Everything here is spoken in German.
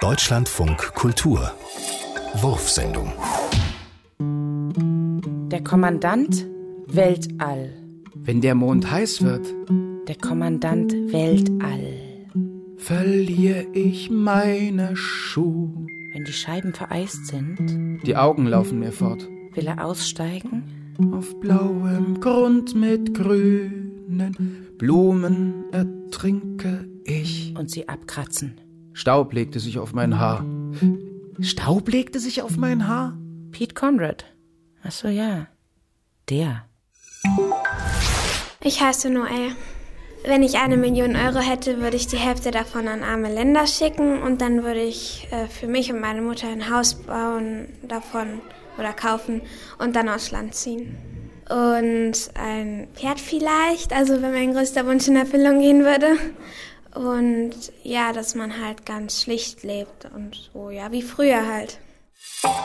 Deutschlandfunk Kultur Wurfsendung. Der Kommandant Weltall. Wenn der Mond heiß wird, Der Kommandant Weltall. verliere ich meine Schuhe. Wenn die Scheiben vereist sind, Die Augen laufen mir fort. will er aussteigen? Auf blauem Grund mit grünen Blumen ertrinke ich. Und sie abkratzen. Staub legte sich auf mein Haar. Staub legte sich auf mein Haar? Pete Conrad. Ach so, ja. Der. Ich heiße Noel. Wenn ich 1 Million Euro hätte, würde ich die Hälfte davon an arme Länder schicken und dann würde ich für mich und meine Mutter ein Haus bauen davon oder kaufen und dann aufs Land ziehen. Und ein Pferd vielleicht, also wenn mein größter Wunsch in Erfüllung gehen würde. Und ja, dass man halt ganz schlicht lebt und so, ja, wie früher halt.